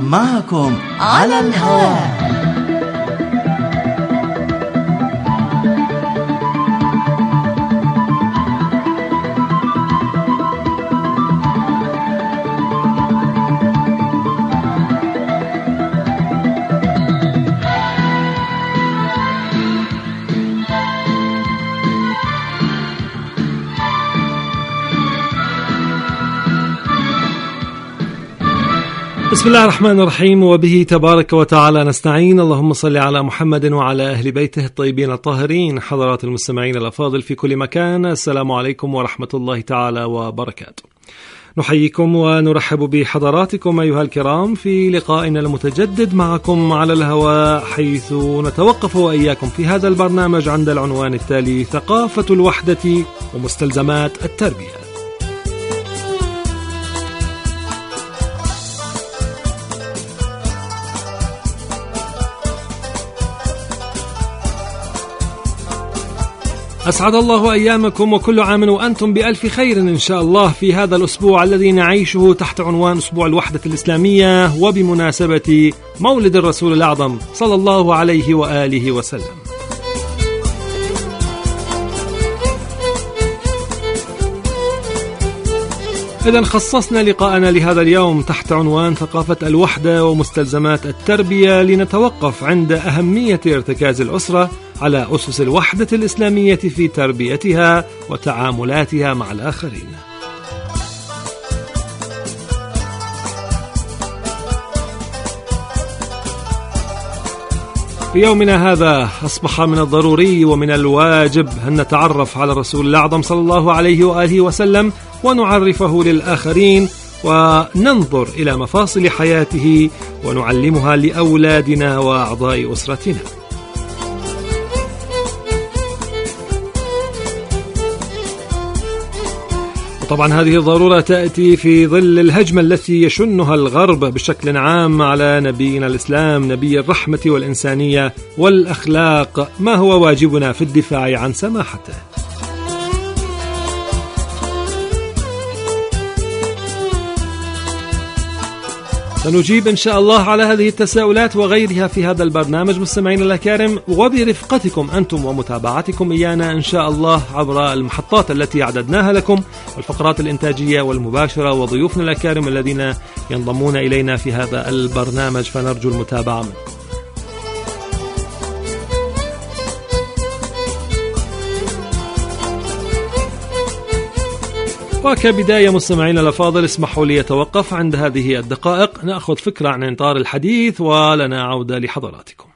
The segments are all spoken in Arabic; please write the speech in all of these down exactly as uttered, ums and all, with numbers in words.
معكم على الهواء. بسم الله الرحمن الرحيم، وبه تبارك وتعالى نستعين. اللهم صل على محمد وعلى أهل بيته الطيبين الطاهرين. حضرات المستمعين الأفاضل في كل مكان، السلام عليكم ورحمة الله تعالى وبركاته. نحييكم ونرحب بحضراتكم أيها الكرام في لقائنا المتجدد معكم على الهواء، حيث نتوقف وإياكم في هذا البرنامج عند العنوان التالي: ثقافة الوحدة ومستلزمات التربية. أسعد الله أيامكم وكل عام وأنتم بألف خير إن شاء الله في هذا الأسبوع الذي نعيشه تحت عنوان أسبوع الوحدة الإسلامية، وبمناسبة مولد الرسول الأعظم صلى الله عليه وآله وسلم. إذن خصصنا لقاءنا لهذا اليوم تحت عنوان ثقافة الوحدة ومستلزمات التربية، لنتوقف عند أهمية ارتكاز الأسرة على أسس الوحدة الإسلامية في تربيتها وتعاملاتها مع الآخرين. في يومنا هذا أصبح من الضروري ومن الواجب أن نتعرف على الرسول الأعظم صلى الله عليه وآله وسلم ونعرفه للآخرين، وننظر إلى مفاصل حياته ونعلمها لأولادنا وأعضاء أسرتنا. طبعا هذه الضرورة تأتي في ظل الهجمة التي يشنها الغرب بشكل عام على نبينا الإسلام، نبي الرحمة والإنسانية والأخلاق. ما هو واجبنا في الدفاع عن سماحته؟ سنجيب إن شاء الله على هذه التساؤلات وغيرها في هذا البرنامج مستمعين الأكارم، وبرفقتكم أنتم ومتابعتكم إيانا إن شاء الله عبر المحطات التي أعددناها لكم، والفقرات الإنتاجية والمباشرة، وضيوفنا الأكارم الذين ينضمون إلينا في هذا البرنامج، فنرجو المتابعة منكم. وكبداية مستمعين الأفاضل، اسمحوا لي أتوقف عند هذه الدقائق، نأخذ فكرة عن إطار الحديث ولنا عودة لحضراتكم.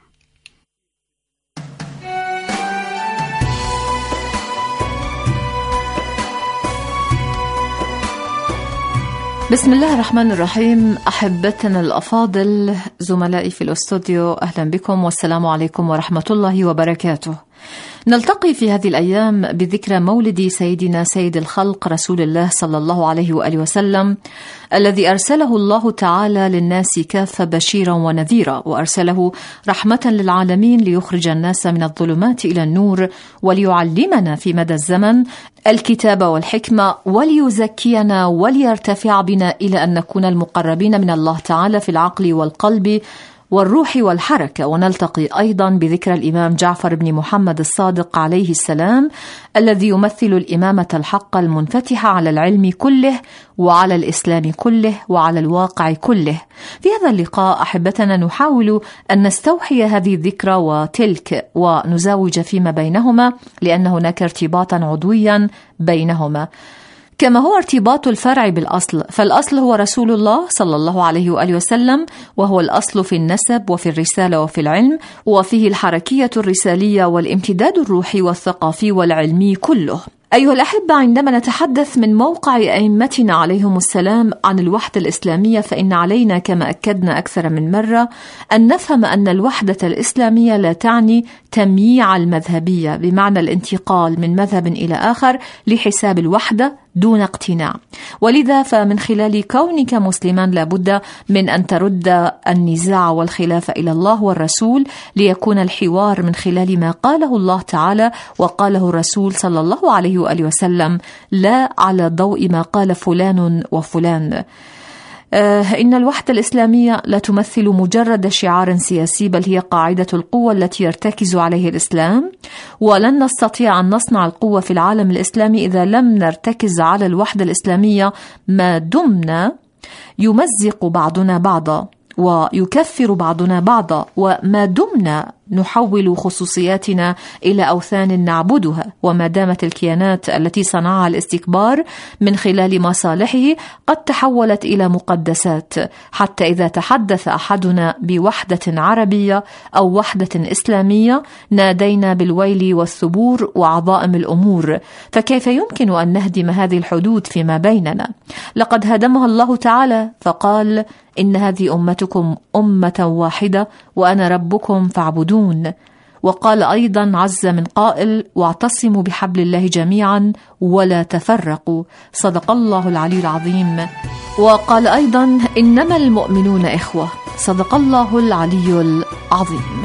بسم الله الرحمن الرحيم. أحبتنا الأفاضل، زملائي في الأستوديو، أهلا بكم والسلام عليكم ورحمة الله وبركاته. نلتقي في هذه الأيام بذكرى مولد سيدنا سيد الخلق رسول الله صلى الله عليه وآله وسلم، الذي أرسله الله تعالى للناس كافة بشيرا ونذيرا، وأرسله رحمة للعالمين ليخرج الناس من الظلمات إلى النور، وليعلمنا في مدى الزمن الكتاب والحكمة، وليزكينا وليرتفع بنا إلى أن نكون المقربين من الله تعالى في العقل والقلب والروح والحركة. ونلتقي أيضا بذكرى الإمام جعفر بن محمد الصادق عليه السلام، الذي يمثل الإمامة الحقة المنفتحة على العلم كله وعلى الإسلام كله وعلى الواقع كله. في هذا اللقاء أحبتنا نحاول أن نستوحي هذه الذكرى وتلك ونزاوج فيما بينهما، لأن هناك ارتباطا عضويا بينهما، كما هو ارتباط الفرع بالأصل، فالأصل هو رسول الله صلى الله عليه وآله وسلم، وهو الأصل في النسب وفي الرسالة وفي العلم، وفيه الحركية الرسالية والامتداد الروحي والثقافي والعلمي كله. أيها الأحبة، عندما نتحدث من موقع أئمتنا عليهم السلام عن الوحدة الإسلامية، فإن علينا كما أكدنا أكثر من مرة أن نفهم أن الوحدة الإسلامية لا تعني تمييع المذهبية، بمعنى الانتقال من مذهب إلى آخر لحساب الوحدة دون اقتناع. ولذا فمن خلال كونك مسلما لابد من أن ترد النزاع والخلاف إلى الله والرسول، ليكون الحوار من خلال ما قاله الله تعالى وقاله الرسول صلى الله عليه وآله وسلم، لا على ضوء ما قال فلان وفلان. إن الوحدة الإسلامية لا تمثل مجرد شعار سياسي، بل هي قاعدة القوة التي يرتكز عليه الإسلام، ولن نستطيع أن نصنع القوة في العالم الإسلامي إذا لم نرتكز على الوحدة الإسلامية ما دمنا يمزق بعضنا بعضا ويكفر بعضنا بعضا، وما دمنا نحول خصوصياتنا إلى أوثان نعبدها، وما دامت الكيانات التي صنعها الاستكبار من خلال مصالحه قد تحولت إلى مقدسات، حتى إذا تحدث أحدنا بوحدة عربية أو وحدة إسلامية نادينا بالويل والثبور وعظائم الأمور. فكيف يمكن أن نهدم هذه الحدود فيما بيننا؟ لقد هدمها الله تعالى فقال: إن هذه أمتكم أمة واحدة وأنا ربكم فاعبدون. وقال أيضا عز من قائل: واعتصموا بحبل الله جميعا ولا تفرقوا. صدق الله العلي العظيم. وقال أيضا: إنما المؤمنون إخوة. صدق الله العلي العظيم.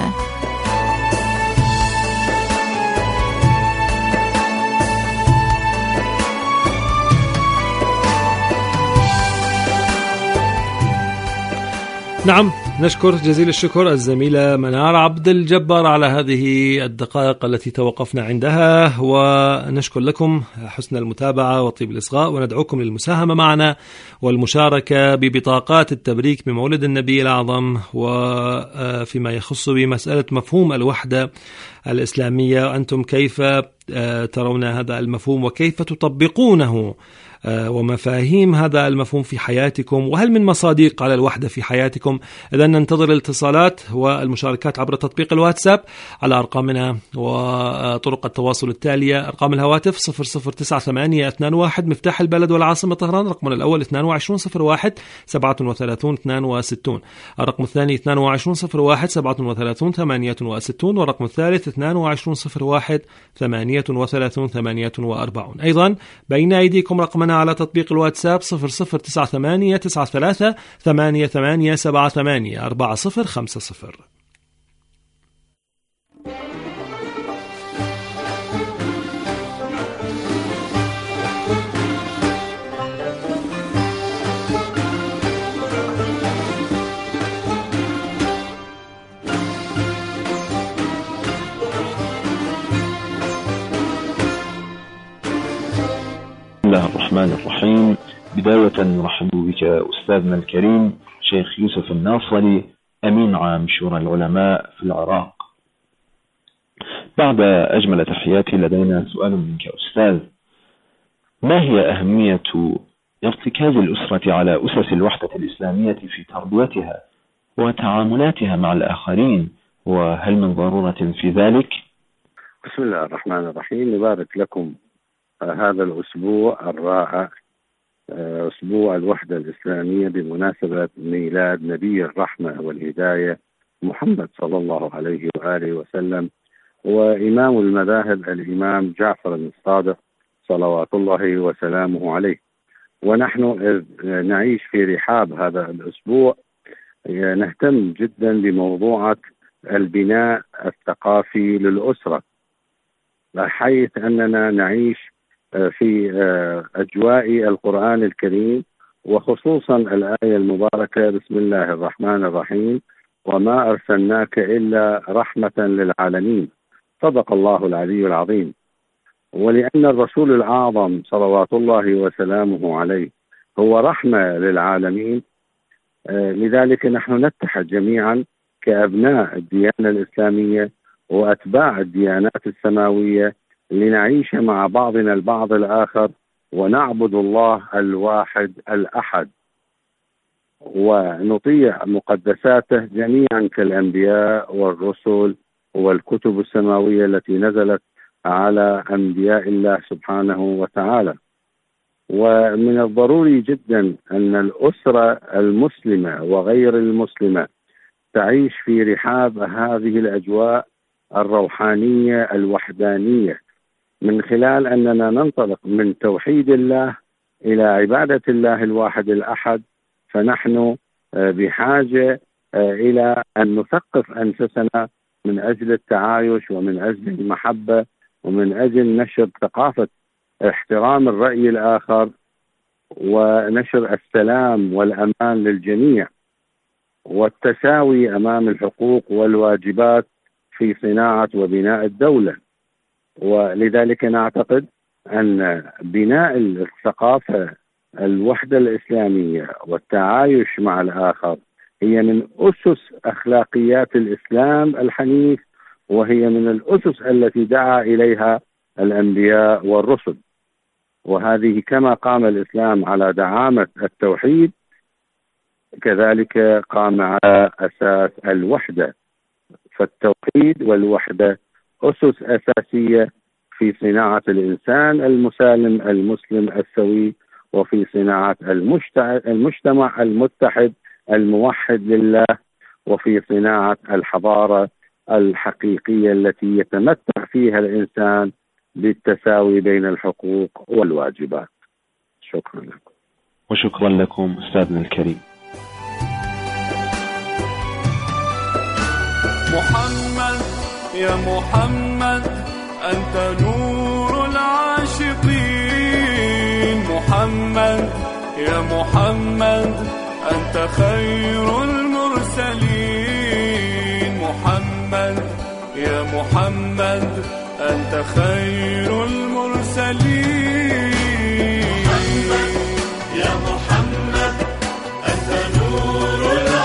نعم، نشكر جزيل الشكر الزميلة منار عبد الجبار على هذه الدقائق التي توقفنا عندها، ونشكر لكم حسن المتابعة وطيب الإصغاء، وندعوكم للمساهمة معنا والمشاركة ببطاقات التبريك بمولد النبي الأعظم، وفيما يخص بمسألة مفهوم الوحدة الإسلامية. أنتم كيف ترون هذا المفهوم وكيف تطبقونه، ومفاهيم هذا المفهوم في حياتكم، وهل من مصادق على الوحدة في حياتكم؟ إذن ننتظر الاتصالات والمشاركات عبر تطبيق الواتساب على أرقامنا وطرق التواصل التالية: أرقام الهواتف صفر صفر تسعة ثمانية اثنان واحد مفتاح البلد والعاصمة طهران، رقمنا الأول اثنان وعشرين صفر واحد سبعة وثلاثين اثنان وستين، الرقم الثاني اثنان وعشرين صفر واحد سبعة وثلاثين ثمانية وستين، والرقم الثالث اثنان وعشرين صفر واحد ثمانية وثلاثين ثمانية وأربعين. أيضا بين أيديكم رقمنا على تطبيق الواتساب صفر صفر تسعة ثمانية تسعة ثلاثة ثمانية ثمانية سبعة ثمانية أربعة صفر خمسة صفر. بسم الله الرحمن الرحيم. بداية نرحب بك أستاذنا الكريم شيخ يوسف الناصري، أمين عام شورى العلماء في العراق. بعد أجمل تحياتي لدينا سؤال منك أستاذ: ما هي أهمية ارتكاز الأسرة على أسس الوحدة الإسلامية في تربيتها وتعاملاتها مع الآخرين، وهل من ضرورة في ذلك؟ بسم الله الرحمن الرحيم. نبارك لكم هذا الأسبوع الرائع، أسبوع الوحدة الإسلامية، بمناسبة ميلاد نبي الرحمة والهداية محمد صلى الله عليه وآله وسلم، وإمام المذاهب الإمام جعفر الصادق صلوات الله وسلامه عليه. ونحن نعيش في رحاب هذا الأسبوع نهتم جدا بموضوع البناء الثقافي للأسرة، حيث أننا نعيش في أجواء القرآن الكريم، وخصوصا الآية المباركة: بسم الله الرحمن الرحيم، وما أرسلناك إلا رحمة للعالمين. صدق الله العلي العظيم. ولأن الرسول الأعظم صلوات الله وسلامه عليه هو رحمة للعالمين، لذلك نحن نتحد جميعا كأبناء الديانة الإسلامية وأتباع الديانات السماوية لنعيش مع بعضنا البعض الآخر ونعبد الله الواحد الأحد، ونطيع مقدساته جميعا كالأنبياء والرسل والكتب السماوية التي نزلت على أنبياء الله سبحانه وتعالى. ومن الضروري جدا أن الأسرة المسلمة وغير المسلمة تعيش في رحاب هذه الأجواء الروحانية الوحدانية، من خلال أننا ننطلق من توحيد الله إلى عبادة الله الواحد الأحد. فنحن بحاجة إلى أن نثقف أنفسنا من أجل التعايش ومن أجل المحبة ومن أجل نشر ثقافة احترام الرأي الآخر ونشر السلام والأمان للجميع، والتساوي أمام الحقوق والواجبات في صناعة وبناء الدولة. ولذلك نعتقد أن بناء الثقافة الوحدة الإسلامية والتعايش مع الآخر هي من أسس أخلاقيات الإسلام الحنيف، وهي من الأسس التي دعا إليها الأنبياء والرسل. وهذه كما قام الإسلام على دعامة التوحيد، كذلك قام على أساس الوحدة. فالتوحيد والوحدة أسس أساسية في صناعة الإنسان المسالم المسلم السوي، وفي صناعة المجتمع المتحد الموحد لله، وفي صناعة الحضارة الحقيقية التي يتمتع فيها الإنسان بالتساوي بين الحقوق والواجبات. شكرا لكم. وشكرا لكم أستاذنا الكريم. محمد يا محمد أنت نور العاشقين، محمد يا محمد أنت خير المرسلين، محمد يا محمد أنت خير المرسلين، محمد يا محمد أنت نور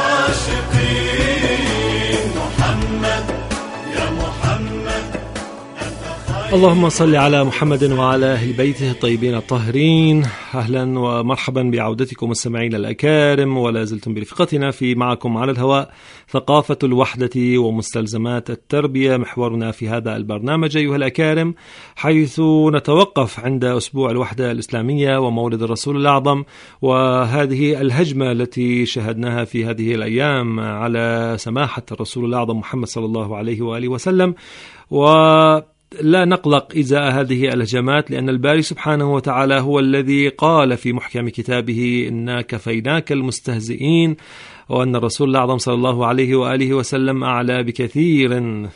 العاشقين، محمد يا محمد أنت خير. اللهم صل على محمد وعلى أهل بيته الطيبين الطاهرين. أهلا ومرحبا بعودتكم مستمعين الأكارم، ولا زلتم برفقتنا في معكم على الهواء ثقافة الوحدة ومستلزمات التربية، محورنا في هذا البرنامج أيها الأكارم، حيث نتوقف عند أسبوع الوحدة الإسلامية ومولد الرسول الأعظم، وهذه الهجمة التي شهدناها في هذه الأيام على سماحة الرسول الأعظم محمد صلى الله عليه وآله وسلم. و لا نقلق إزاء هذه الهجمات، لأن الباري سبحانه وتعالى هو الذي قال في محكم كتابه إنا كفيناك المستهزئين، وأن الرسول الأعظم صلى الله عليه وآله وسلم أعلى بكثير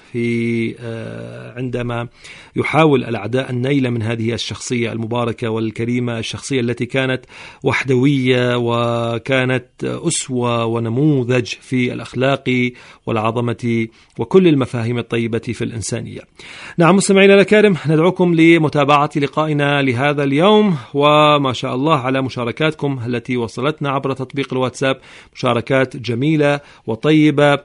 في عندما يحاول الأعداء النيل من هذه الشخصية المباركة والكريمة، الشخصية التي كانت وحدوية وكانت أسوة ونموذج في الأخلاق والعظمة وكل المفاهيم الطيبة في الإنسانية. نعم مستمعينا الكرام، ندعوكم لمتابعة لقائنا لهذا اليوم، وما شاء الله على مشاركاتكم التي وصلتنا عبر تطبيق الواتساب، مشاركات جميلة وطيبة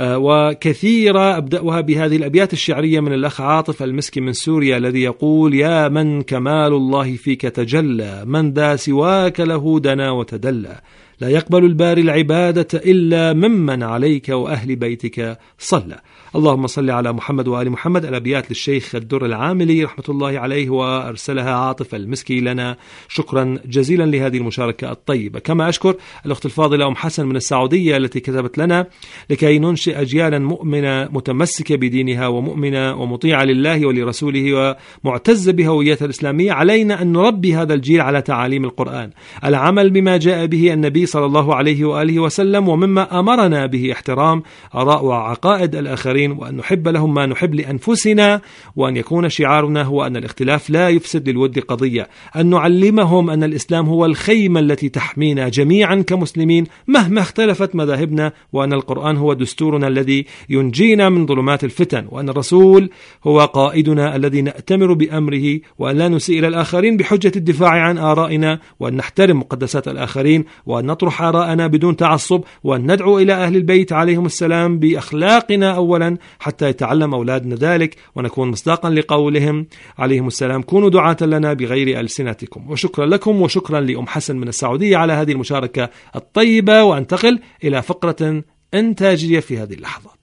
وكثيرة. أبدأها بهذه الأبيات الشعرية من الأخ عاطف المسكي من سوريا، الذي يقول: يا من كمال الله فيك تجلى، من ذا سواك له دنا وتدلى، لا يقبل الباري العبادة إلا ممن عليك وأهل بيتك صلى. اللهم صل على محمد وآل محمد. الأبيات للشيخ الدر العاملي رحمة الله عليه، وأرسلها عاطف المسكي لنا. شكرا جزيلا لهذه المشاركة الطيبة. كما أشكر الأخت الفاضلة أم حسن من السعودية التي كتبت لنا: لكي ننشئ أجيالا مؤمنة متمسكة بدينها ومؤمنة ومطيعة لله ولرسوله ومعتزة بهويتها الإسلامية، علينا أن نربي هذا الجيل على تعاليم القرآن، العمل بما جاء به النبي صلى الله عليه وآله وسلم، ومما أمرنا به احترام آراء وعقائد الآخرين، وأن نحب لهم ما نحب لأنفسنا، وأن يكون شعارنا هو أن الاختلاف لا يفسد للود قضية، أن نعلمهم أن الإسلام هو الخيمة التي تحمينا جميعا كمسلمين مهما اختلفت مذاهبنا، وأن القرآن هو دستورنا الذي ينجينا من ظلمات الفتن، وأن الرسول هو قائدنا الذي نأتمر بأمره، وأن لا نسيء إلى الآخرين بحجة الدفاع عن آرائنا، وأن نحترم مقدسات الآخرين، وأن نطرح آراءنا بدون تعصب، وأن ندعو إلى أهل البيت عليهم السلام بأخلاقنا أولا حتى يتعلم أولادنا ذلك، ونكون مصداقا لقولهم عليهم السلام: كونوا دعاة لنا بغير ألسنتكم. وشكرا لكم، وشكرا لأم حسن من السعودية على هذه المشاركة الطيبة. وانتقل إلى فقرة إنتاجية في هذه اللحظات.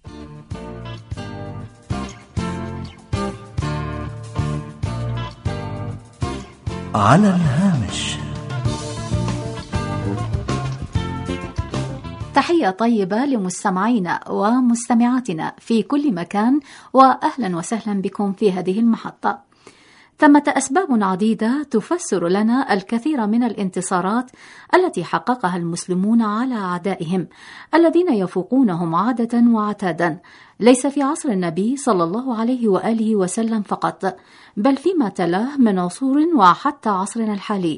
على الهامش. تحية طيبة لمستمعينا ومستمعاتنا في كل مكان، وأهلا وسهلا بكم في هذه المحطة. ثمة أسباب عديدة تفسر لنا الكثير من الانتصارات التي حققها المسلمون على أعدائهم الذين يفوقونهم عادة وعتادا، ليس في عصر النبي صلى الله عليه وآله وسلم فقط، بل فيما تلاه من عصور وحتى عصرنا الحالي.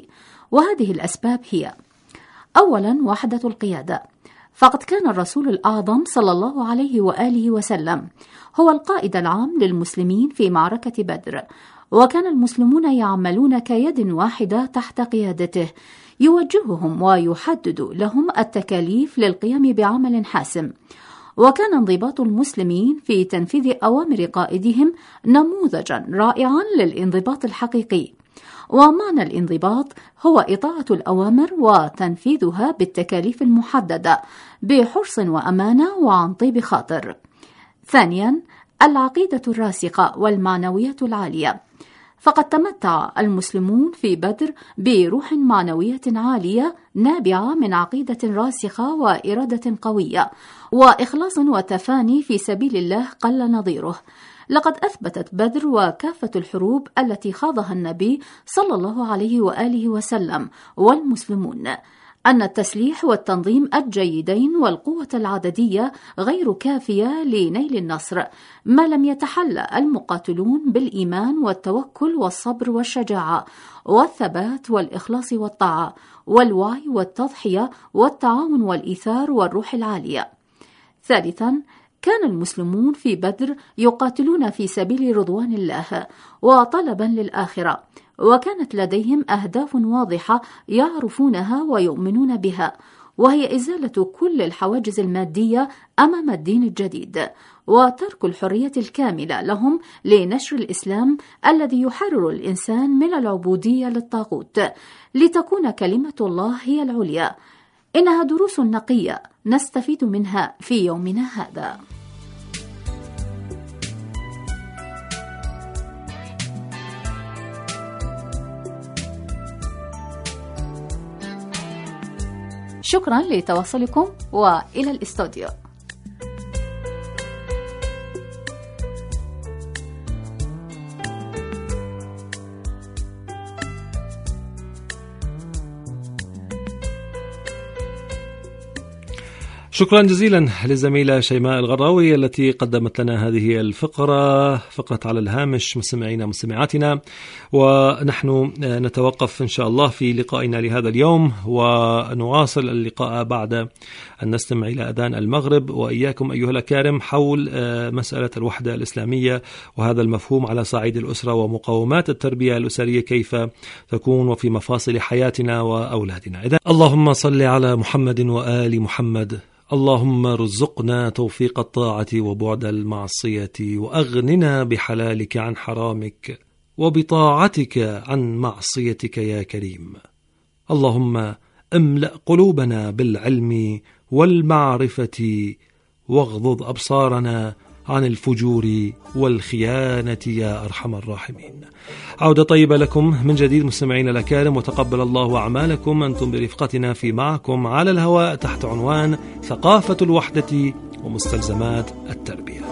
وهذه الأسباب هي: أولا، وحدة القيادة، فقد كان الرسول الأعظم صلى الله عليه وآله وسلم هو القائد العام للمسلمين في معركة بدر، وكان المسلمون يعملون كيد واحدة تحت قيادته، يوجههم ويحدد لهم التكاليف للقيام بعمل حاسم. وكان انضباط المسلمين في تنفيذ أوامر قائدهم نموذجا رائعا للانضباط الحقيقي. ومعنى الانضباط هو إطاعة الأوامر وتنفيذها بالتكاليف المحددة بحرص وأمانة وعن طيب خاطر. ثانيا، العقيدة الراسخة والمعنوية العالية، فقد تمتع المسلمون في بدر بروح معنوية عالية نابعة من عقيدة راسخة وإرادة قوية وإخلاص وتفاني في سبيل الله قل نظيره. لقد أثبتت بدر وكافة الحروب التي خاضها النبي صلى الله عليه وآله وسلم والمسلمون أن التسليح والتنظيم الجيدين والقوة العددية غير كافية لنيل النصر ما لم يتحلى المقاتلون بالإيمان والتوكل والصبر والشجاعة والثبات والإخلاص والطاعة والوعي والتضحية والتعاون والإيثار والروح العالية. ثالثاً، كان المسلمون في بدر يقاتلون في سبيل رضوان الله وطلبا للآخرة، وكانت لديهم أهداف واضحة يعرفونها ويؤمنون بها، وهي إزالة كل الحواجز المادية أمام الدين الجديد وترك الحرية الكاملة لهم لنشر الإسلام الذي يحرر الإنسان من العبودية للطاغوت لتكون كلمة الله هي العليا. إنها دروس نقية نستفيد منها في يومنا هذا. شكرا لتواصلكم وإلى الاستوديو. شكرا جزيلا للزميلة شيماء الغراوي التي قدمت لنا هذه الفقرة، فقرة على الهامش مستمعينا مستمعاتنا. ونحن نتوقف إن شاء الله في لقائنا لهذا اليوم، ونواصل اللقاء بعد أن نستمع إلى أذان المغرب وإياكم أيها الأكارم حول مسألة الوحدة الإسلامية وهذا المفهوم على صعيد الأسرة ومقومات التربية الأسرية كيف تكون وفي مفاصل حياتنا وأولادنا. إذن اللهم صل على محمد وآل محمد. اللهم رزقنا توفيق الطاعة وبعد المعصية، وأغننا بحلالك عن حرامك وبطاعتك عن معصيتك يا كريم. اللهم املأ قلوبنا بالعلم والمعرفة، واغضض أبصارنا عن الفجور والخيانة يا أرحم الراحمين. عودة طيبة لكم من جديد مستمعين الأكارم، وتقبل الله أعمالكم. أنتم برفقتنا في معكم على الهواء تحت عنوان ثقافة الوحدة ومستلزمات التربية.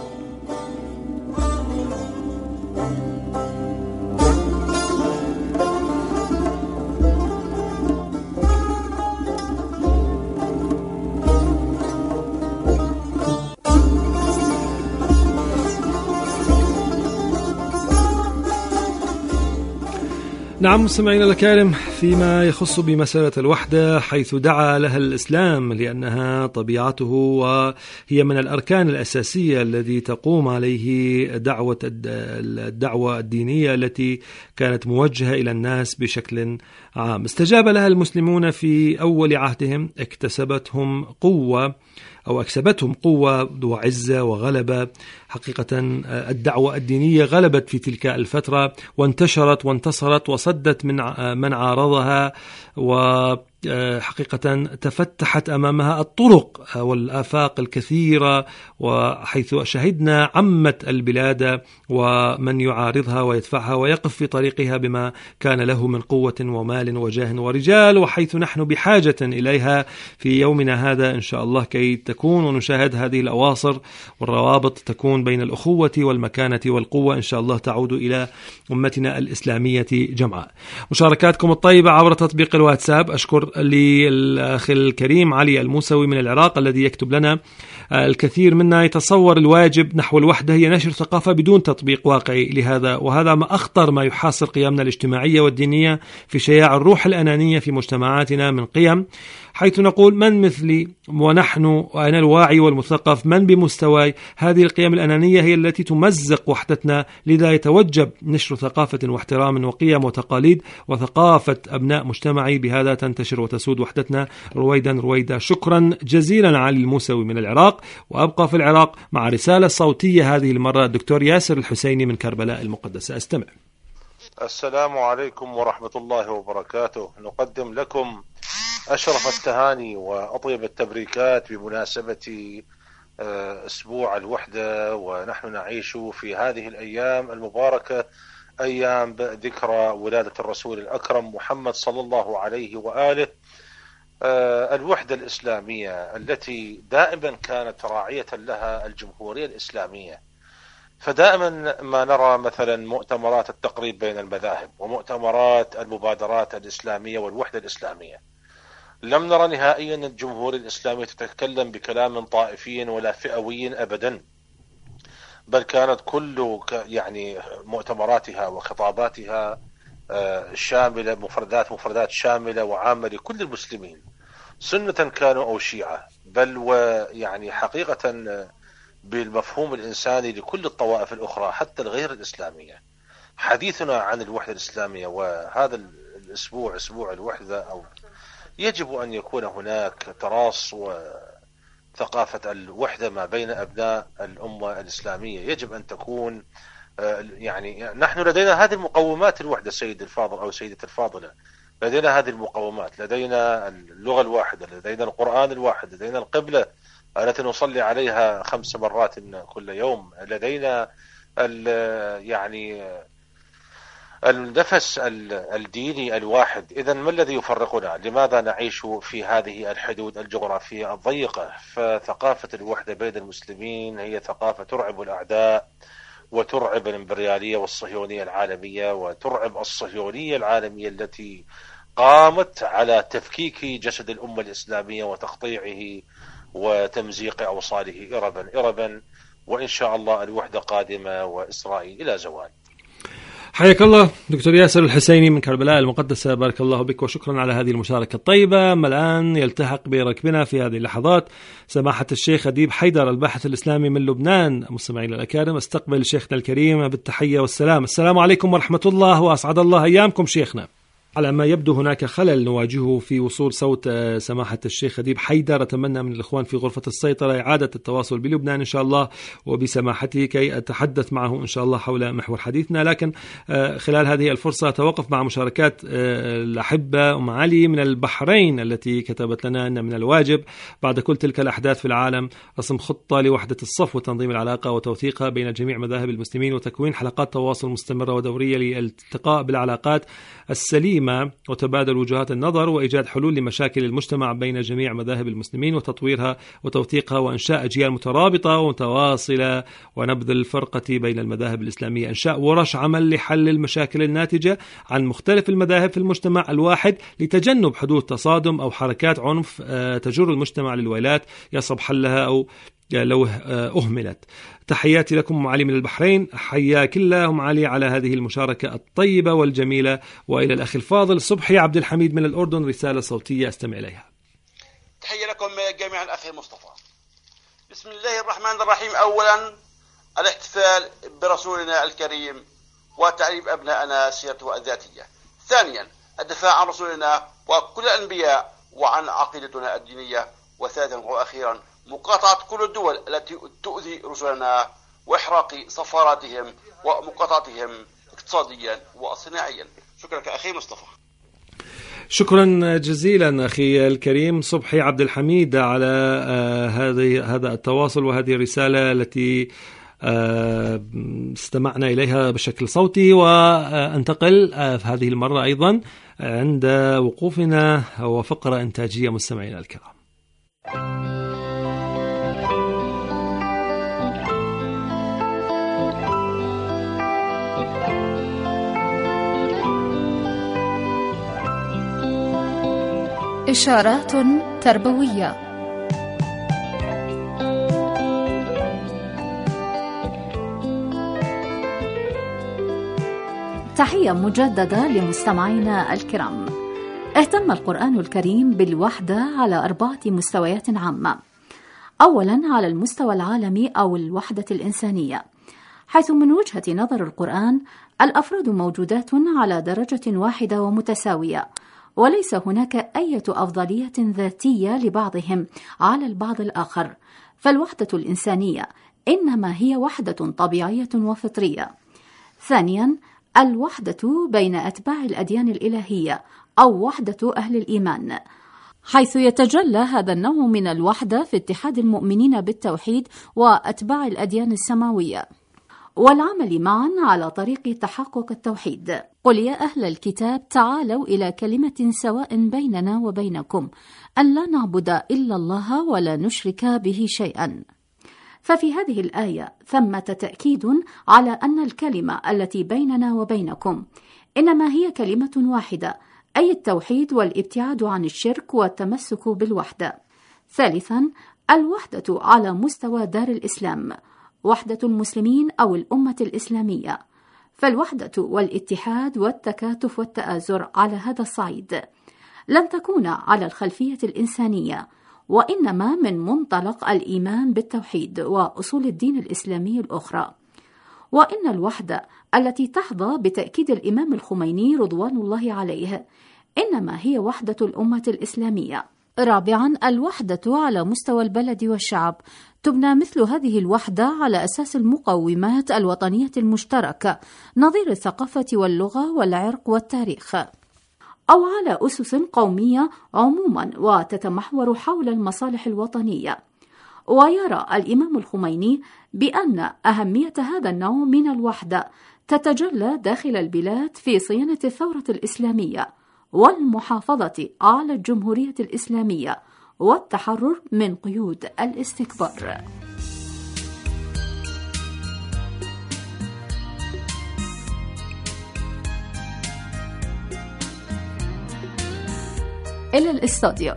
نعم مستمعينا الكرام، فيما يخص بمسألة الوحدة حيث دعا لها الإسلام لأنها طبيعته وهي من الأركان الأساسية الذي تقوم عليه دعوة الدعوة الدينية التي كانت موجهة إلى الناس بشكل عام. استجاب لها المسلمون في أول عهدهم، اكتسبتهم قوة أو أكسبتهم قوة وعزة وغلبة. حقيقة الدعوة الدينية غلبت في تلك الفترة وانتشرت وانتصرت وصدت من من عارضها، وحقيقة تفتحت أمامها الطرق والآفاق الكثيرة، وحيث شهدنا عمت البلاد ومن يعارضها ويدفعها ويقف في طريقها بما كان له من قوة ومال وجاه ورجال، وحيث نحن بحاجة إليها في يومنا هذا إن شاء الله كي تكون ونشاهد هذه الأواصر والروابط تكون بين الأخوة والمكانة والقوة إن شاء الله تعود إلى أمتنا الإسلامية جمعاء. مشاركاتكم الطيبة عبر تطبيق الواتساب، أشكر شكر للأخ الكريم علي الموسوي من العراق الذي يكتب لنا: الكثير منا يتصور الواجب نحو الوحدة هي نشر ثقافة بدون تطبيق واقعي لهذا، وهذا ما أخطر ما يحاصر قيمنا الاجتماعية والدينية في شياع الروح الأنانية في مجتمعاتنا من قيم، حيث نقول من مثلي ونحن وأنا الواعي والمثقف من بمستواي. هذه القيم الأنانية هي التي تمزق وحدتنا، لذا يتوجب نشر ثقافة واحترام وقيم وتقاليد وثقافة أبناء مجتمعي، بهذا تنتشر وتسود وحدتنا رويدا رويدا. شكرا جزيلا علي الموسوي من العراق. وأبقى في العراق مع رسالة صوتية هذه المرة الدكتور ياسر الحسيني من كربلاء المقدسة. استمع. السلام عليكم ورحمة الله وبركاته. نقدم لكم أشرف التهاني وأطيب التبريكات بمناسبة أسبوع الوحدة، ونحن نعيش في هذه الأيام المباركة أيام ذكرى ولادة الرسول الأكرم محمد صلى الله عليه وآله. الوحدة الإسلامية التي دائما كانت راعية لها الجمهورية الإسلامية، فدائما ما نرى مثلا مؤتمرات التقريب بين المذاهب ومؤتمرات المبادرات الإسلامية والوحدة الإسلامية، لم نرى نهائيا الجمهورية الإسلامية تتكلم بكلام طائفي ولا فئوي أبدا، بل كانت كل يعني مؤتمراتها وخطاباتها شاملة، مفردات مفردات شاملة وعامة لكل المسلمين، سنة كانوا أو شيعة، بل ويعني حقيقة بالمفهوم الإنساني لكل الطوائف الأخرى حتى الغير الإسلامية. حديثنا عن الوحدة الإسلامية وهذا الأسبوع أسبوع الوحدة، أو يجب أن يكون هناك تراص وثقافة الوحدة ما بين أبناء الأمة الإسلامية، يجب أن تكون يعني نحن لدينا هذه المقومات الوحدة سيد الفاضل أو سيدة الفاضلة، لدينا هذه المقومات، لدينا اللغة الواحدة، لدينا القرآن الواحد، لدينا القبلة التي نصلي عليها خمس مرات كل يوم، لدينا يعني النفس الديني الواحد. إذن ما الذي يفرقنا؟ لماذا نعيش في هذه الحدود الجغرافية الضيقة؟ فثقافة الوحدة بين المسلمين هي ثقافة ترعب الأعداء وترعب الإمبريالية والصهيونية العالمية، وترعب الصهيونية العالمية التي قامت على تفكيك جسد الأمة الإسلامية وتقطيعه وتمزيق أوصاله إربا إربا. وإن شاء الله الوحدة قادمة وإسرائيل إلى زوال. حياك الله دكتور ياسر الحسيني من كربلاء المقدسة، بارك الله بك وشكرا على هذه المشاركة الطيبة. أما الآن يلتحق بركبنا في هذه اللحظات سماحة الشيخ أديب حيدر الباحث الإسلامي من لبنان. مستمعينا الأكارم، استقبل شيخنا الكريم بالتحية والسلام. السلام عليكم ورحمة الله، وأسعد الله أيامكم شيخنا. على ما يبدو هناك خلل نواجهه في وصول صوت سماحة الشيخ أديب حيدر. أتمنى من الإخوان في غرفة السيطرة إعادة التواصل بلبنان إن شاء الله وبسماحته كي أتحدث معه إن شاء الله حول محور حديثنا. لكن خلال هذه الفرصة أتوقف مع مشاركات الأحبة أم علي من البحرين التي كتبت لنا أن من الواجب بعد كل تلك الأحداث في العالم رسم خطة لوحدة الصف وتنظيم العلاقة وتوثيقها بين جميع مذاهب المسلمين، وتكوين حلقات تواصل مستمرة ودورية للالتقاء بالعلاقات السليمة وتبادل وجهات النظر وإيجاد حلول لمشاكل المجتمع بين جميع مذاهب المسلمين وتطويرها وتوثيقها، وإنشاء أجيال مترابطة ومتواصلة ونبذ الفرقة بين المذاهب الإسلامية، إنشاء ورش عمل لحل المشاكل الناتجة عن مختلف المذاهب في المجتمع الواحد لتجنب حدوث تصادم أو حركات عنف تجر المجتمع للويلات يصعب حلها أو لو أهملت. تحياتي لكم أم علي من البحرين، حياك الله أم علي على هذه المشاركة الطيبة والجميلة. وإلى الأخ الفاضل صبحي عبد الحميد من الأردن رسالة صوتية أستمع إليها. تحية لكم جميعا أخي مصطفى. بسم الله الرحمن الرحيم. أولا الاحتفال برسولنا الكريم وتعريف أبنائنا سيرته الذاتية. ثانيا الدفاع عن رسولنا وكل الأنبياء وعن عقيدتنا الدينية. وثالثا وأخيرا مقاطعة كل الدول التي تؤذي رسلنا وإحراق سفاراتهم ومقاطعتهم اقتصاديا وصناعيا. شكرا أخي مصطفى. شكرا جزيلا أخي الكريم صبحي عبد الحميد على هذه هذا التواصل وهذه الرسالة التي استمعنا إليها بشكل صوتي. وانتقل في هذه المرة أيضا عند وقوفنا وفقرة إنتاجية مستمعينا الكرام. إشارات تربوية. تحية مجددة لمستمعينا الكرام. اهتم القرآن الكريم بالوحدة على أربعة مستويات عامة. أولا على المستوى العالمي أو الوحدة الإنسانية، حيث من وجهة نظر القرآن الأفراد موجودات على درجة واحدة ومتساوية، وليس هناك أي أفضلية ذاتية لبعضهم على البعض الآخر، فالوحدة الإنسانية إنما هي وحدة طبيعية وفطرية. ثانيا الوحدة بين أتباع الأديان الإلهية أو وحدة أهل الإيمان، حيث يتجلى هذا النوع من الوحدة في اتحاد المؤمنين بالتوحيد وأتباع الأديان السماوية، والعمل معا على طريق تحقق التوحيد. قل يا أهل الكتاب تعالوا إلى كلمة سواء بيننا وبينكم أن لا نعبد إلا الله ولا نشرك به شيئا. ففي هذه الآية ثمة تأكيد على أن الكلمة التي بيننا وبينكم إنما هي كلمة واحدة، أي التوحيد والابتعاد عن الشرك والتمسك بالوحدة. ثالثا الوحدة على مستوى دار الإسلام، وحدة المسلمين أو الأمة الإسلامية، فالوحدة والاتحاد والتكاتف والتآزر على هذا الصعيد لن تكون على الخلفية الإنسانية، وإنما من منطلق الإيمان بالتوحيد وأصول الدين الإسلامي الأخرى. وإن الوحدة التي تحظى بتأكيد الإمام الخميني رضوان الله عليه إنما هي وحدة الأمة الإسلامية. رابعا الوحدة على مستوى البلد والشعب، تبنى مثل هذه الوحدة على أساس المقومات الوطنية المشتركة نظير الثقافة واللغة والعرق والتاريخ، أو على أسس قومية عموما وتتمحور حول المصالح الوطنية. ويرى الإمام الخميني بأن أهمية هذا النوع من الوحدة تتجلى داخل البلاد في صيانة الثورة الإسلامية والمحافظة على الجمهورية الإسلامية والتحرر من قيود الاستكبار. إلى الاستوديو.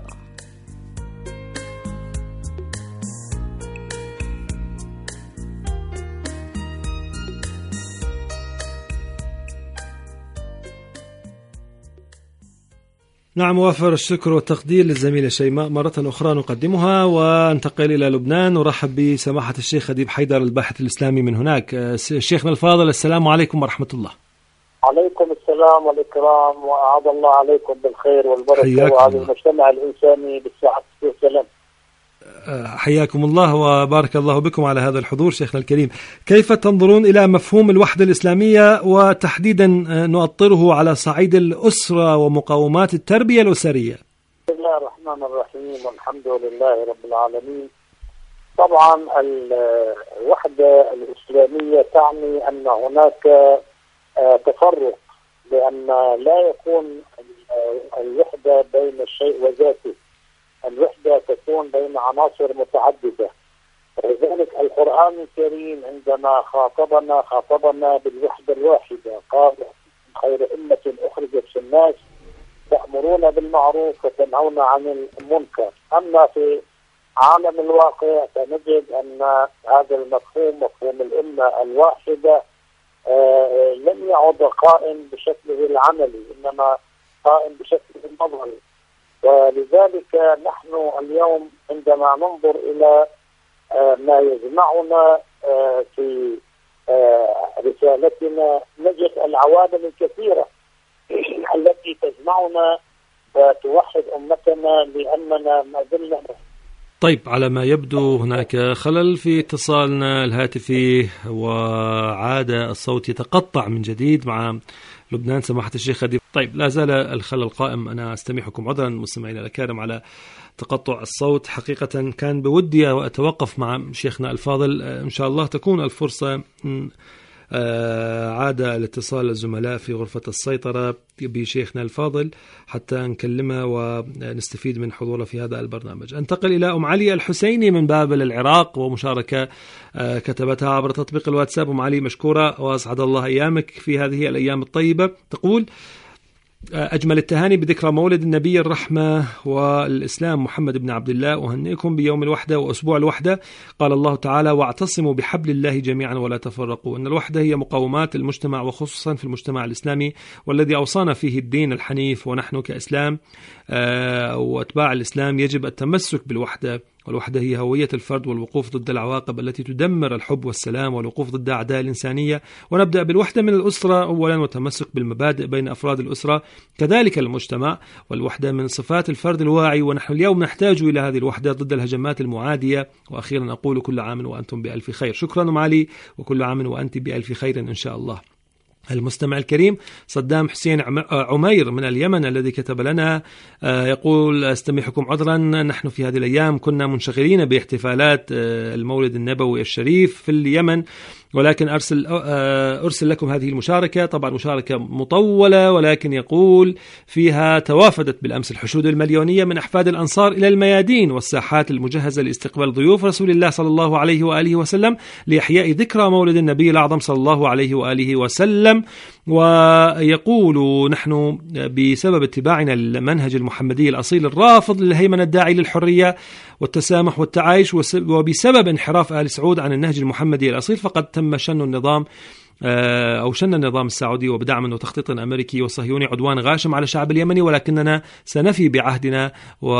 نعم، وافر الشكر والتقدير للزميلة شيماء. مرة أخرى نقدمها وننتقل إلى لبنان. نرحب بسماحة الشيخ أديب حيدر الباحث الإسلامي من هناك. شيخنا الفاضل، السلام عليكم ورحمة الله. عليكم السلام والإكرام، وأعاد الله عليكم بالخير والبركة وعلى المجتمع الإنساني بالسعادة والسلام. حياكم الله وبارك الله بكم على هذا الحضور. شيخنا الكريم، كيف تنظرون إلى مفهوم الوحدة الإسلامية، وتحديدا نؤطره على صعيد الأسرة ومقومات التربية الأسرية؟ بسم الله الرحمن الرحيم، والحمد لله رب العالمين. طبعا الوحدة الإسلامية تعني أن هناك تفرق، لأن لا يكون الوحدة بين الشيء وذاته، الوحدة تكون بين عناصر متعددة. ولذلك القرآن الكريم عندما خاطبنا خاطبنا بالوحدة الواحدة، قال خير أمة أخرجت في الناس تأمرون بالمعروف وتنهون عن المنكر. أما في عالم الواقع فنجد أن هذا المفهوم، مفهوم الأمة الواحدة، آه لم يعد قائم بشكله العملي، إنما قائم بشكله النظري. ولذلك نحن اليوم عندما ننظر إلى آه ما يجمعنا آه في آه رسالتنا نجد العوامل الكثيرة التي تجمعنا وتوحد أمتنا، لأننا ما زلنا. طيب، على ما يبدو هناك خلل في اتصالنا الهاتفي، وعاد الصوت يتقطع من جديد مع لبنان. سماحة الشيخ أديب، طيب لا زال الخلل قائم. أنا أستميحكم عذرا مستمعينا الأكارم على تقطع الصوت. حقيقة كان بودي أتوقف مع شيخنا الفاضل، إن شاء الله تكون الفرصة. عاد الاتصال الزملاء في غرفة السيطرة بشيخنا الفاضل حتى نكلمه ونستفيد من حضوره في هذا البرنامج. انتقل إلى أم علي الحسيني من بابل العراق، ومشاركة كتبتها عبر تطبيق الواتساب. أم علي مشكورة وأسعد الله أيامك في هذه الأيام الطيبة. تقول: أجمل التهاني بذكرى مولد النبي الرحمة والإسلام محمد بن عبد الله، أهنئكم بيوم الوحدة وأسبوع الوحدة. قال الله تعالى: واعتصموا بحبل الله جميعا ولا تفرقوا. أن الوحدة هي مقومات المجتمع وخصوصا في المجتمع الإسلامي، والذي أوصانا فيه الدين الحنيف، ونحن كإسلام وأتباع الإسلام يجب التمسك بالوحدة. والوحدة هي هوية الفرد والوقوف ضد العواقب التي تدمر الحب والسلام، والوقوف ضد أعداء الإنسانية. ونبدأ بالوحدة من الأسرة أولا، والتمسك بالمبادئ بين أفراد الأسرة، كذلك المجتمع. والوحدة من صفات الفرد الواعي، ونحن اليوم نحتاج إلى هذه الوحدة ضد الهجمات المعادية. وأخيرا أقول كل عام وأنتم بألف خير. شكرا معالي، وكل عام وأنت بألف خير إن شاء الله. المستمع الكريم صدام حسين عمير من اليمن الذي كتب لنا يقول: استميحكم عذرا، نحن في هذه الأيام كنا منشغلين باحتفالات المولد النبوي الشريف في اليمن، ولكن أرسل, أرسل لكم هذه المشاركة. طبعا مشاركة مطولة، ولكن يقول فيها: توافدت بالأمس الحشود المليونية من أحفاد الأنصار إلى الميادين والساحات المجهزة لاستقبال ضيوف رسول الله صلى الله عليه وآله وسلم لإحياء ذكرى مولد النبي الأعظم صلى الله عليه وآله وسلم. ويقول: نحن بسبب اتباعنا المنهج المحمدي الأصيل الرافض للهيمنة الداعي للحرية والتسامح والتعايش، وبسبب انحراف آل سعود عن النهج المحمدي الأصيل، فقد تم شن النظام أو شن النظام السعودي وبدعم وتخطيط أمريكي وصهيوني عدوان غاشم على الشعب اليمني، ولكننا سنفي بعهدنا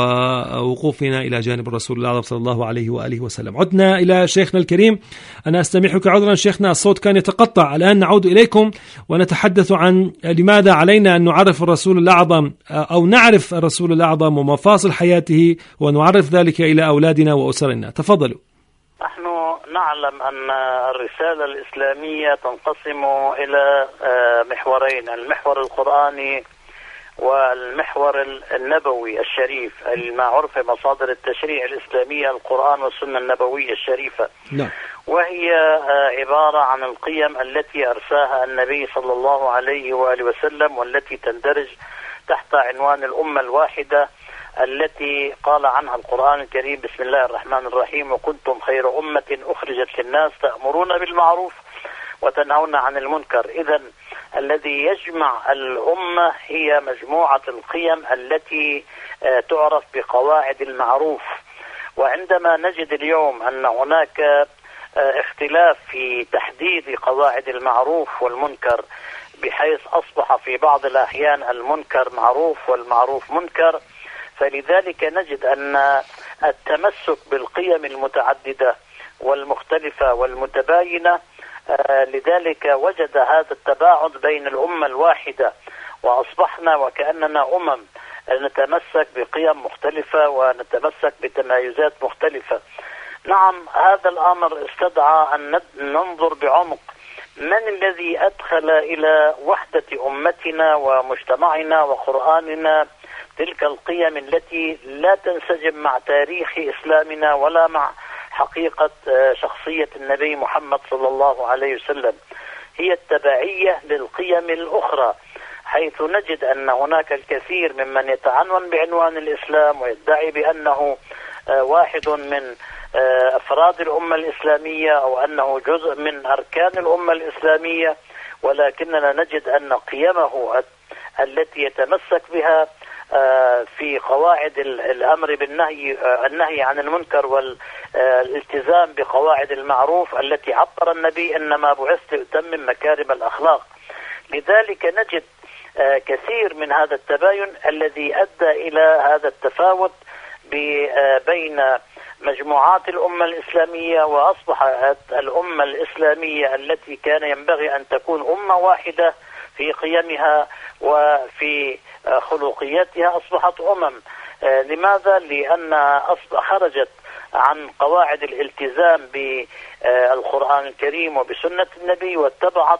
ووقوفنا إلى جانب الرسول الأعظم صلى الله عليه وآله وسلم. عدنا إلى شيخنا الكريم. أنا أستميحك عذرا شيخنا، الصوت كان يتقطع. الآن نعود إليكم ونتحدث عن لماذا علينا أن نعرف الرسول الأعظم أو نعرف الرسول الأعظم ومفاصل حياته، ونعرف ذلك إلى أولادنا وأسرنا. تفضلوا. نحن نعلم أن الرسالة الإسلامية تنقسم إلى محورين: المحور القرآني والمحور النبوي الشريف، ما عرف مصادر التشريع الإسلامية القرآن والسنة النبوية الشريفة. لا. وهي عبارة عن القيم التي أرساها النبي صلى الله عليه وآله وسلم، والتي تندرج تحت عنوان الأمة الواحدة التي قال عنها القرآن الكريم: بسم الله الرحمن الرحيم: وكنتم خير أمة أخرجت للناس تأمرون بالمعروف وتنهون عن المنكر. إذن الذي يجمع الأمة هي مجموعة القيم التي تعرف بقواعد المعروف. وعندما نجد اليوم أن هناك اختلاف في تحديد قواعد المعروف والمنكر، بحيث أصبح في بعض الأحيان المنكر معروف والمعروف منكر، فلذلك نجد أن التمسك بالقيم المتعددة والمختلفة والمتباينة، لذلك وجد هذا التباعد بين الأمة الواحدة، وأصبحنا وكأننا أمم نتمسك بقيم مختلفة ونتمسك بتمايزات مختلفة. نعم، هذا الأمر استدعى أن ننظر بعمق من الذي أدخل إلى وحدة أمتنا ومجتمعنا وقرآننا تلك القيم التي لا تنسجم مع تاريخ إسلامنا ولا مع حقيقة شخصية النبي محمد صلى الله عليه وسلم. هي التبعية للقيم الأخرى، حيث نجد أن هناك الكثير ممن يتعنون بعنوان الإسلام ويدعي بأنه واحد من أفراد الأمة الإسلامية أو أنه جزء من أركان الأمة الإسلامية، ولكننا نجد أن قيمه التي يتمسك بها في قواعد الأمر بالنهي النهي عن المنكر والالتزام بقواعد المعروف التي عبر النبي: إنما بعثت لأتمم مكارم الأخلاق. لذلك نجد كثير من هذا التباين الذي أدى إلى هذا التفاوت بين مجموعات الأمة الإسلامية، وأصبحت الأمة الإسلامية التي كان ينبغي أن تكون أمة واحدة في قيمها وفي خلقياتها أصبحت أمم. لماذا؟ لأن أصبح خرجت عن قواعد الالتزام بالقرآن الكريم وبسنة النبي، واتبعت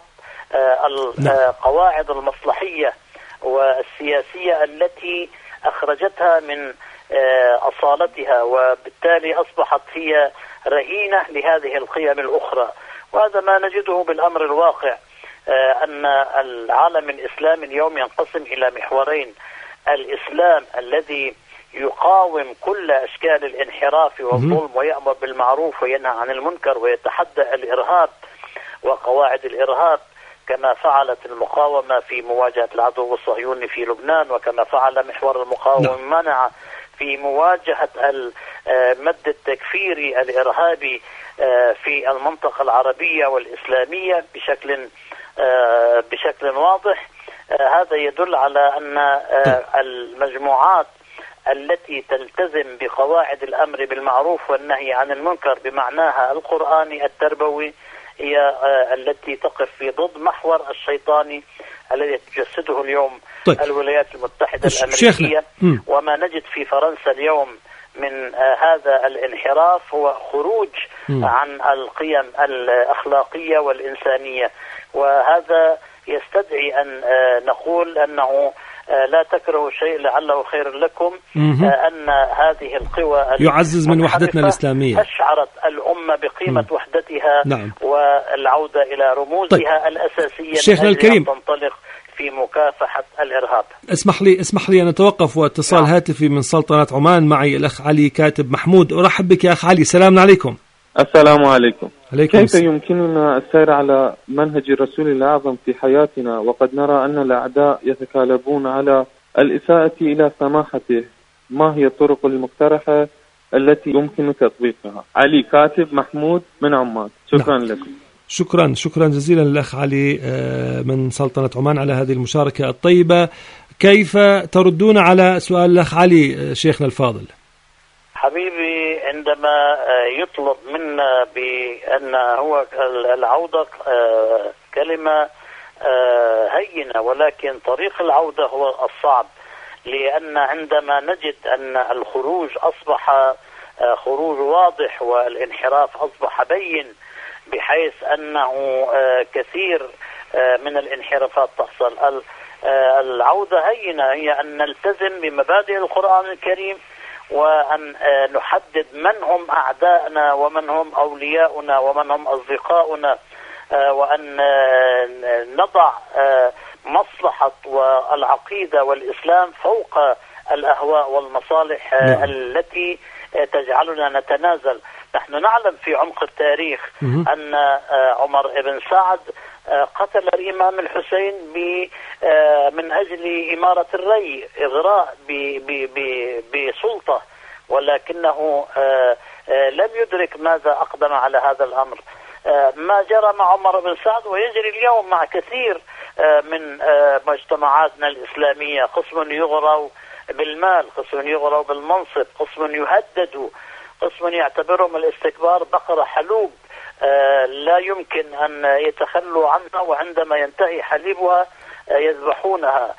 القواعد المصلحية والسياسية التي أخرجتها من أصالتها، وبالتالي أصبحت هي رهينة لهذه القيم الأخرى. وهذا ما نجده بالأمر الواقع، أن العالم الإسلامي اليوم ينقسم إلى محورين: الإسلام الذي يقاوم كل أشكال الانحراف والظلم ويأمر بالمعروف وينهى عن المنكر ويتحدى الإرهاب وقواعد الإرهاب كما فعلت المقاومة في مواجهة العدو الصهيوني في لبنان، وكما فعل محور المقاومة منع في مواجهة المد التكفيري الإرهابي في المنطقة العربية والإسلامية بشكل بشكل واضح. هذا يدل على أن المجموعات التي تلتزم بقواعد الأمر بالمعروف والنهي عن المنكر بمعناها القرآني التربوي هي التي تقف في ضد محور الشيطاني الذي تجسده اليوم طيب. الولايات المتحدة الأمريكية. وما نجد في فرنسا اليوم من هذا الانحراف هو خروج م. عن القيم الأخلاقية والإنسانية، وهذا يستدعي أن نقول أنه لا تكرهوا شيء لعله خير لكم. م- أن هذه القوى يعزز من وحدتنا الإسلامية، أشعرت الأمة بقيمة م. وحدتها نعم. والعودة إلى رموزها طيب. الأساسية شيخنا الكريم تنطلق في مكافحة الإرهاب. اسمح لي اسمح لي أن أتوقف واتصال نعم. هاتفي من سلطنة عمان، معي الأخ علي كاتب محمود. أرحب بك يا أخ علي. سلام عليكم. السلام عليكم. عليكم كيف السلام. يمكننا السير على منهج الرسول الأعظم في حياتنا وقد نرى أن الأعداء يتكالبون على الإساءة إلى سماحته؟ ما هي الطرق المقترحة التي يمكن تطبيقها؟ علي كاتب محمود من عمان. شكرا نعم. لكم. شكرا شكرا جزيلا للأخ علي من سلطنة عمان على هذه المشاركة الطيبة. كيف تردون على سؤال الأخ علي شيخنا الفاضل؟ حبيبي، عندما يطلب منا بأن هو العودة كلمة هينة، ولكن طريق العودة هو الصعب، لأن عندما نجد أن الخروج أصبح خروج واضح والانحراف أصبح بين، بحيث أنه كثير من الانحرافات تحصل. العودة هينة هي أن نلتزم بمبادئ القرآن الكريم، وأن نحدد من هم أعداءنا ومن هم أولياؤنا ومن هم أصدقاؤنا، وأن نضع مصلحة والعقيدة والإسلام فوق الأهواء والمصالح نعم. التي تجعلنا نتنازل. نحن نعلم في عمق التاريخ أن عمر بن سعد قتل الإمام الحسين من أجل إمارة الري، إغراء بسلطة، ولكنه لم يدرك ماذا أقدم على هذا الأمر. ما جرى مع عمر بن سعد ويجري اليوم مع كثير من مجتمعاتنا الإسلامية، قسم يغروا بالمال، قسم يغروا بالمنصب، قسم يهددوا، قسم يعتبرهم الاستكبار بقرة حلوب لا يمكن أن يتخلوا عنها، وعندما ينتهي حليبها يذبحونها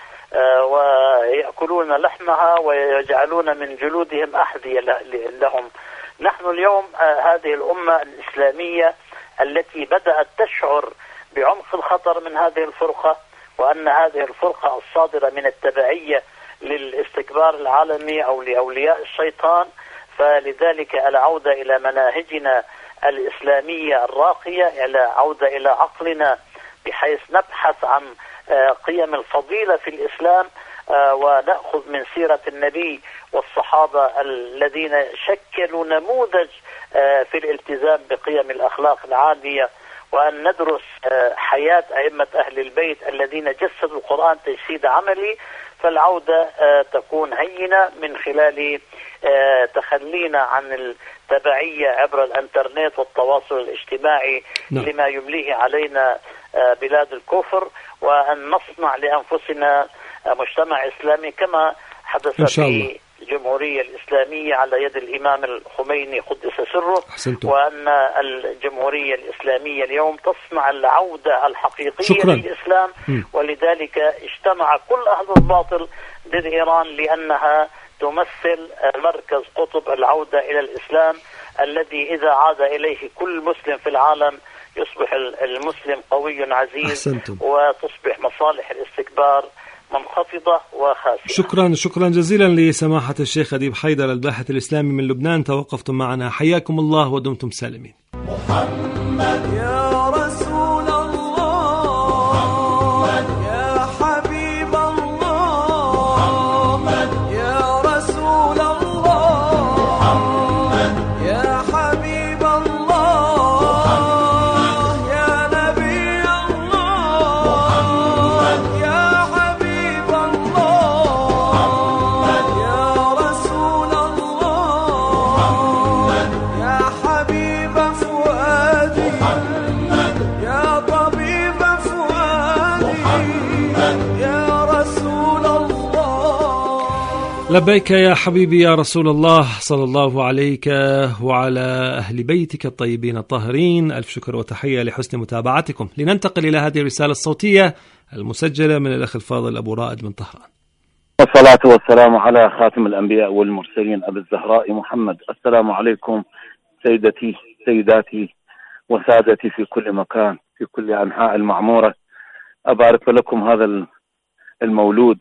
ويأكلون لحمها ويجعلون من جلودهم أحذية لهم. نحن اليوم هذه الأمة الإسلامية التي بدأت تشعر بعمق الخطر من هذه الفرقة، وأن هذه الفرقة الصادرة من التبعية للاستكبار العالمي أو لأولياء الشيطان، فلذلك العودة إلى مناهجنا الإسلامية الراقية، إلى عودة إلى عقلنا بحيث نبحث عن قيم الفضيلة في الإسلام، ونأخذ من سيرة النبي والصحابة الذين شكلوا نموذج في الالتزام بقيم الأخلاق العالية، وأن ندرس حياة أئمة أهل البيت الذين جسدوا القرآن تجسيد عملي. فالعودة تكون هينة من خلال تخلينا عن التبعية عبر الانترنت والتواصل الاجتماعي نعم. لما يمليه علينا بلاد الكفر، وأن نصنع لأنفسنا مجتمع إسلامي كما حدث في الجمهورية الإسلامية على يد الإمام الخميني قدس سره. أحسنتم. وأن الجمهورية الإسلامية اليوم تصنع العودة الحقيقية شكرا. للإسلام. م. ولذلك اجتمع كل أهل الباطل ضد إيران، لأنها تمثل مركز قطب العودة إلى الإسلام الذي إذا عاد إليه كل مسلم في العالم يصبح المسلم قوي عزيز. أحسنتم. وتصبح مصالح الاستكبار منخفضة وخاسئة. شكرا شكرا جزيلا لسماحة الشيخ أديب حيدر الباحث الإسلامي من لبنان، توقفتم معنا. حياكم الله ودمتم سالمين. محمد يا رسول الله، محمد يا حبيب الله، محمد يا رسول الله، محمد يا حبيب الله، محمد يا نبي الله، لبيك يا حبيبي يا رسول الله، صلى الله عليك وعلى أهل بيتك الطيبين الطاهرين. ألف شكر وتحية لحسن متابعتكم. لننتقل إلى هذه الرسالة الصوتية المسجلة من الأخ الفاضل أبو رائد من طهران. والصلاة والسلام على خاتم الأنبياء والمرسلين أبي الزهراء محمد. السلام عليكم سيدتي سيداتي وسادتي في كل مكان في كل أنحاء المعمورة. أبارك لكم هذا المولود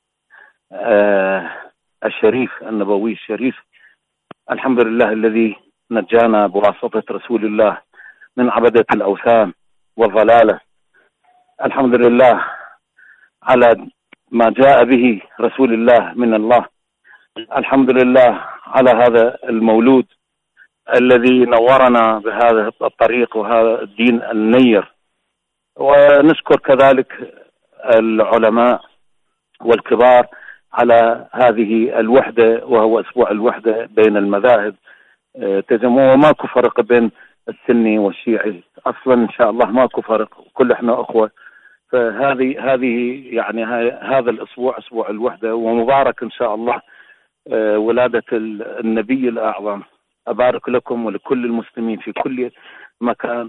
آه الشريف النبوي الشريف. الحمد لله الذي نجانا بواسطة رسول الله من عبدة الأوثان والضلالة. الحمد لله على ما جاء به رسول الله من الله. الحمد لله على هذا المولود الذي نورنا بهذا الطريق وهذا الدين النير. ونشكر كذلك العلماء والكبار على هذه الوحدة، وهو أسبوع الوحدة بين المذاهب تجمع، وماكو فرق بين السني والشيعي أصلا، إن شاء الله ماكو فرق، كل إحنا أخوة. فهذه هذه يعني هذا الأسبوع أسبوع الوحدة، ومبارك إن شاء الله ولادة النبي الأعظم. أبارك لكم ولكل المسلمين في كل مكان،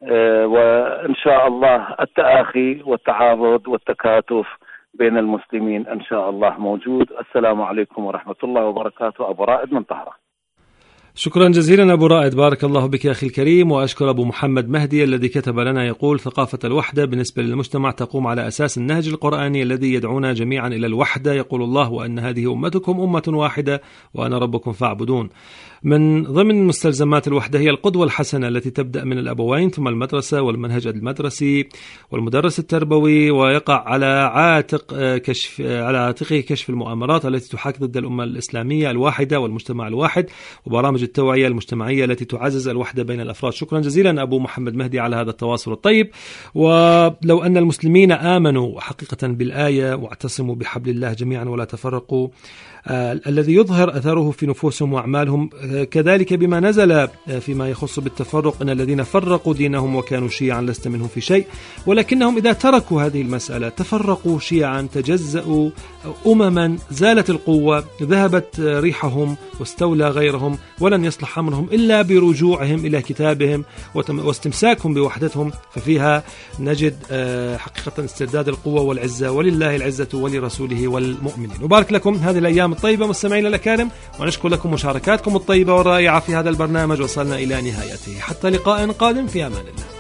وإن شاء الله التآخي والتعاضد والتكاتف بين المسلمين إن شاء الله موجود. السلام عليكم ورحمة الله وبركاته. أبو رائد من طهران. شكرا جزيلا أبو رائد، بارك الله بك يا أخي الكريم. وأشكر أبو محمد مهدي الذي كتب لنا يقول: ثقافة الوحدة بالنسبة للمجتمع تقوم على أساس النهج القرآني الذي يدعونا جميعا إلى الوحدة. يقول الله: وأن هذه أمتكم أمة واحدة وأنا ربكم فاعبدون. من ضمن مستلزمات الوحدة هي القدوة الحسنة التي تبدأ من الأبوين ثم المدرسة والمنهج المدرسي والمدرس التربوي، ويقع على عاتق كشف على عاتقه كشف المؤامرات التي تحاك ضد الأمة الإسلامية الواحدة والمجتمع الواحد، وبرامج التوعية المجتمعية التي تعزز الوحدة بين الأفراد. شكرا جزيلا أبو محمد مهدي على هذا التواصل الطيب. ولو أن المسلمين آمنوا حقيقة بالآية واعتصموا بحبل الله جميعا ولا تفرقوا، آه الذي يظهر أثره في نفوسهم وأعمالهم، آه كذلك بما نزل آه فيما يخص بالتفرق: إن الذين فرقوا دينهم وكانوا شيعا لست منهم في شيء. ولكنهم إذا تركوا هذه المسألة تفرقوا شيعا تجزأوا أمما، زالت القوة، ذهبت آه ريحهم واستولى غيرهم، ولن يصلح أمرهم إلا برجوعهم إلى كتابهم واستمساكهم بوحدتهم. ففيها نجد آه حقيقة استرداد القوة والعزة، ولله العزة ولرسوله والمؤمنين. وبارك لكم هذه الأيام الطيبة مستمعين الأكارم، ونشكر لكم مشاركاتكم الطيبة والرائعة في هذا البرنامج. وصلنا إلى نهايته، حتى لقاء قادم، في أمان الله.